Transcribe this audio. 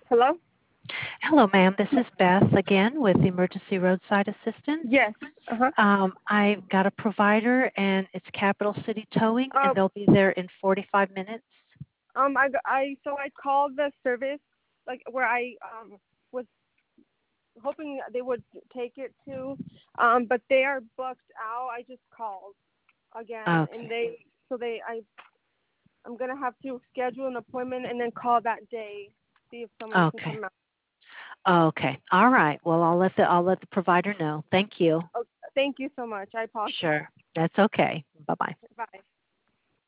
Hello? Hello, ma'am. This is Beth again with Emergency Roadside Assistance. Yes. Uh-huh. I've got a provider, and it's Capital City Towing, and Um, they'll be there in 45 minutes. I called the service, like where I was hoping they would take it to, but they are booked out. I just called again, and Okay. I'm gonna have to schedule an appointment and then call that day, see if someone can Okay. come out. Okay. All right. Well, I'll let the provider know. Thank you. Oh, thank you so much. I apologize. Sure. That's okay. Bye-bye. Bye.